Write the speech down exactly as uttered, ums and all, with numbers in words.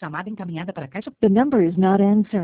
Chamada encaminhada para a caixa. The number is not answering.